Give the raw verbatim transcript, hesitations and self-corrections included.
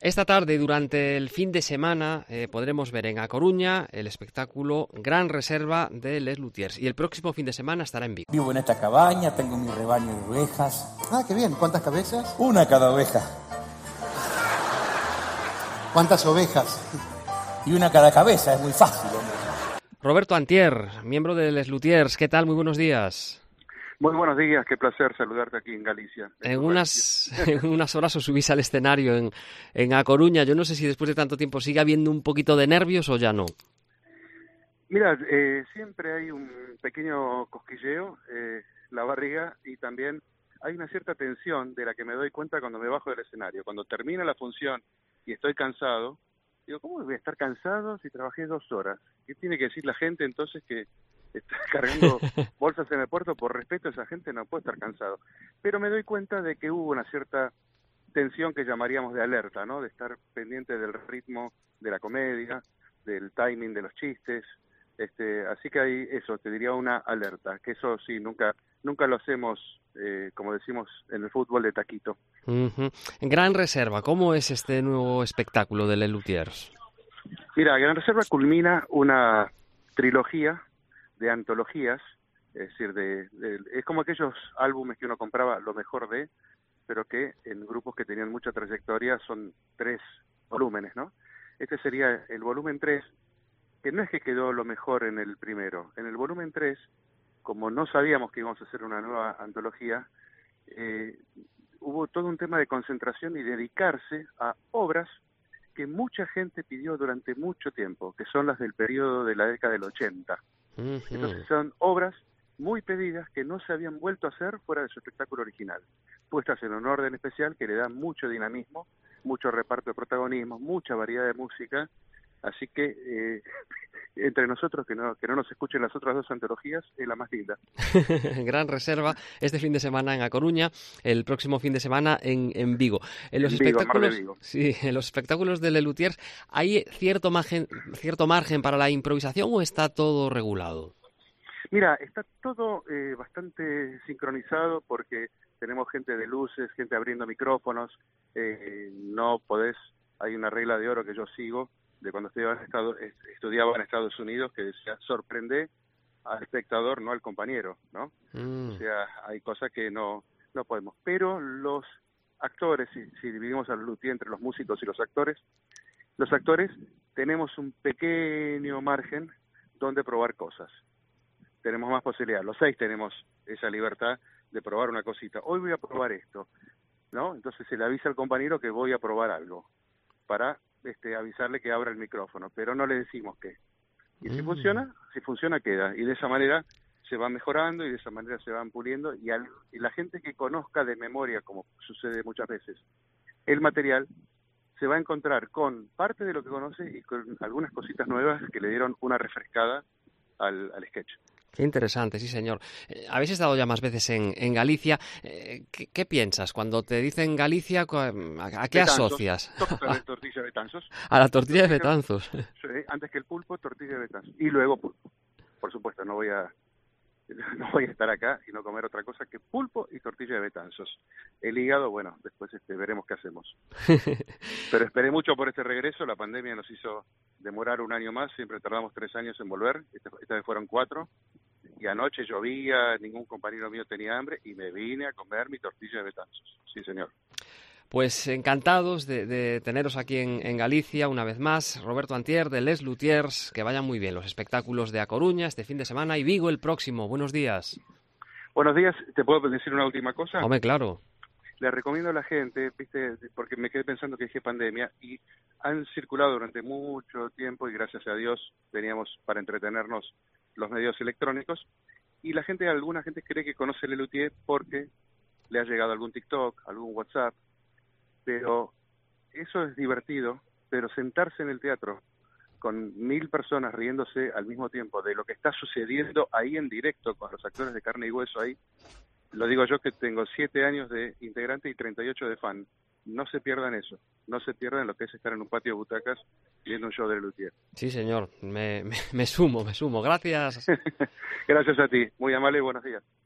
Esta tarde, durante el fin de semana, eh, podremos ver en A Coruña el espectáculo Gran Reserva de Les Luthiers. Y el próximo fin de semana estará en Vigo. Vivo en esta cabaña, tengo mi rebaño de ovejas. Ah, qué bien. ¿Cuántas cabezas? Una cada oveja. ¿Cuántas ovejas? Y una cada cabeza, es muy fácil, hombre. Roberto Antier, miembro de Les Luthiers. ¿Qué tal? Muy buenos días. Muy buenos días, qué placer saludarte aquí en Galicia. En unas, en unas horas os subís al escenario en, en A Coruña. Yo no sé si después de tanto tiempo sigue habiendo un poquito de nervios o ya no. Mira, eh, siempre hay un pequeño cosquilleo, eh, la barriga, y también hay una cierta tensión de la que me doy cuenta cuando me bajo del escenario. Cuando termina la función y estoy cansado, digo, ¿cómo voy a estar cansado si trabajé dos horas? ¿Qué tiene que decir la gente entonces que está cargando bolsas en el puerto? Por respeto a esa gente no puede estar cansado. Pero me doy cuenta de que hubo una cierta tensión que llamaríamos de alerta, ¿no? De estar pendiente del ritmo de la comedia, del timing de los chistes. Este, así que hay eso, te diría una alerta, que eso sí, nunca nunca lo hacemos, eh, como decimos en el fútbol, de taquito. Uh-huh. Gran Reserva, ¿cómo es este nuevo espectáculo de Les Luthiers? Mira, Gran Reserva culmina una trilogía de antologías, es decir, de, de, es como aquellos álbumes que uno compraba lo mejor de, pero que en grupos que tenían mucha trayectoria son tres volúmenes, ¿no? Este sería el volumen tres, que no es que quedó lo mejor en el primero. En el volumen tres, como no sabíamos que íbamos a hacer una nueva antología, eh, hubo todo un tema de concentración y dedicarse a obras que mucha gente pidió durante mucho tiempo, que son las del periodo de la década del ochenta. Uh-huh. Entonces son obras muy pedidas que no se habían vuelto a hacer fuera de su espectáculo original, puestas en un orden especial que le da mucho dinamismo, mucho reparto de protagonismo, mucha variedad de música. Así que eh, entre nosotros, que no que no nos escuchen las otras dos antologías, es la más linda. Gran Reserva, este fin de semana en A Coruña, el próximo fin de semana en, en Vigo. En los en Vigo, espectáculos, Mar de Vigo. Sí, en los espectáculos de Les Luthiers, ¿hay cierto margen, cierto margen para la improvisación o está todo regulado? Mira, está todo eh, bastante sincronizado porque tenemos gente de luces, gente abriendo micrófonos, eh, no podés, hay una regla de oro que yo sigo, de cuando estudiaba en, Estado, estudiaba en Estados Unidos, que decía, sorprende al espectador, no al compañero, ¿no? Mm. O sea, hay cosas que no no podemos. Pero los actores, si, si dividimos al luthier entre los músicos y los actores, los actores tenemos un pequeño margen donde probar cosas. Tenemos más posibilidad. Los seis tenemos esa libertad de probar una cosita. Hoy voy a probar esto, ¿no? Entonces se le avisa al compañero que voy a probar algo, para este, avisarle que abra el micrófono, pero no le decimos qué. Y si mm. funciona, si funciona queda. Y de esa manera se va mejorando y de esa manera se van puliendo. Y, al, y la gente que conozca de memoria, como sucede muchas veces, el material, se va a encontrar con parte de lo que conoce y con algunas cositas nuevas que le dieron una refrescada al, al sketch. Qué interesante, sí señor. Eh, habéis estado ya más veces en, en Galicia. Eh, ¿qué, ¿Qué piensas cuando te dicen Galicia? ¿A, a qué Betanzos. asocias? A la tortilla de Betanzos. A la tortilla de Betanzos. Sí, antes que el pulpo, tortilla de Betanzos. Y luego pulpo. Por supuesto, no voy a no voy a estar acá y no comer otra cosa que pulpo y tortilla de Betanzos. El hígado, bueno, después este, veremos qué hacemos. Pero esperé mucho por este regreso. La pandemia nos hizo demorar un año más. Siempre tardamos tres años en volver. Esta, esta vez fueron cuatro. Y anoche llovía, ningún compañero mío tenía hambre y me vine a comer mi tortilla de Betanzos. Sí, señor. Pues encantados de, de teneros aquí en, en Galicia una vez más. Roberto Antier, de Les Luthiers. Que vayan muy bien los espectáculos de A Coruña este fin de semana y Vigo el próximo. Buenos días. Buenos días. ¿Te puedo decir una última cosa? Hombre, claro. Le recomiendo a la gente, viste, porque me quedé pensando que dije pandemia y han circulado durante mucho tiempo y gracias a Dios teníamos para entretenernos los medios electrónicos y la gente, alguna gente cree que conoce el luthier porque le ha llegado algún TikTok, algún WhatsApp, pero eso es divertido, pero sentarse en el teatro con mil personas riéndose al mismo tiempo de lo que está sucediendo ahí en directo con los actores de carne y hueso ahí, lo digo yo que tengo siete años de integrante y treinta y ocho de fan. No se pierdan eso, no se pierdan lo que es estar en un patio de butacas viendo un show de luthier. Sí, señor, me, me, me sumo, me sumo. Gracias. Gracias a ti, muy amable y buenos días.